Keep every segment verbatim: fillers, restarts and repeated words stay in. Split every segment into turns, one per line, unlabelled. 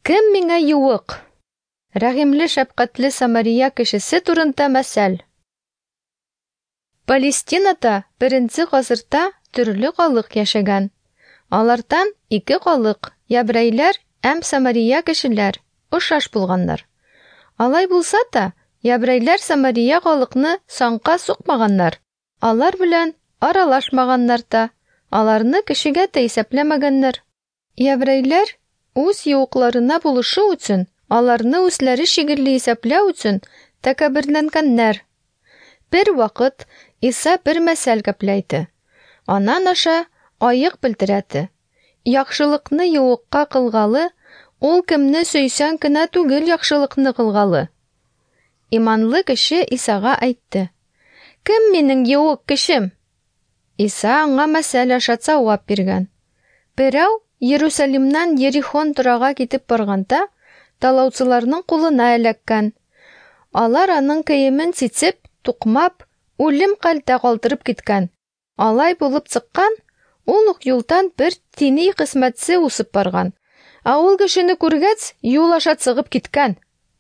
Кем миңа юык? Рәхимле шәфкатьле Самария кешесе турында мәсәл. Палестинада беренче гасырда төрле халык яшәгән. Алардан ике халык, ябрәйләр һәм Самария кешеләр, охшаш булганнар. Алай булса да, ябрәйләр Самария халыкны санка сукмаганнар. Алар белән аралашмаганнар да, аларны кешегә дә исәпләмәгәннәр. Ябрәйләр үз юкларына булышу өчен, аларны үзләре шигырьле исәпләү өчен тәкәбберләнгәннәр. Бер вакыт Иса бер мәсәл гәпләйде. Анан аша аек белдерәде. Яхшылыкны юкка кылгалы, ул кемне сөйсәң генә түгел яхшылыкны кылгалы. Иманлы кеше Исага әйтте. Кем минең юк кешем? Иса аңа мәсәл аша җавап биргән. Берәү Иерусалимнан Ерихон торага китеп барганда, талаучыларның кулына эләккән. Алар аның киемен сичеп, тукмап, үлем хәлдә калдырып киткән. Алай булып чыккан, ул ук юлдан бер тини кысмәтсе усып барган. Ә ул кешене күргәч, юл аша чыгып киткән.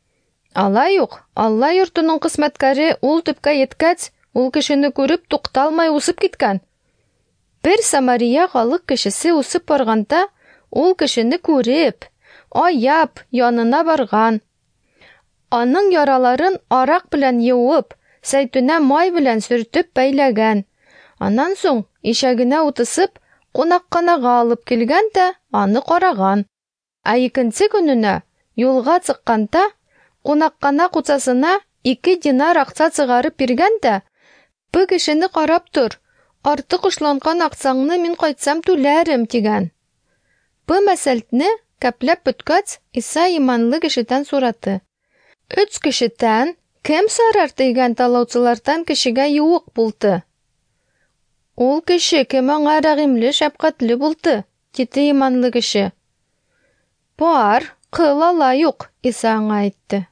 Алай ук, Алла йортының кысмәткәре ул төпкә yeткәч, ул кешене күреп тукталмай усып киткән. Бер Самария халык кешесе усып барганда, ул кешене күреп, аяп, янына барган. Аның яраларын арак белән юып, сәйтүнә май белән сөртеп бәйләгән. Аннан соң ишәгенә утысып, кунакханага алып килгән дә аны караган. Ә икенче көненә юлга чыкканда, кунакхана кучасына ике динар акча чыгарып биргән дә, бу кешене карап тур, артык ушланган акчаңны мин кайтсам түләрем дигән. Бу мәсәлне кәпләп беткәч, Иса иманлы кешедән сорады. Өч кешедән кем сарар дигән талаучылардан кешегә юк булды? Ул кеше кем аңа рәхимле шәфкатьле булды, диде иманлы кеше. Бар, кыл ала юк, Иса аңа әйтте.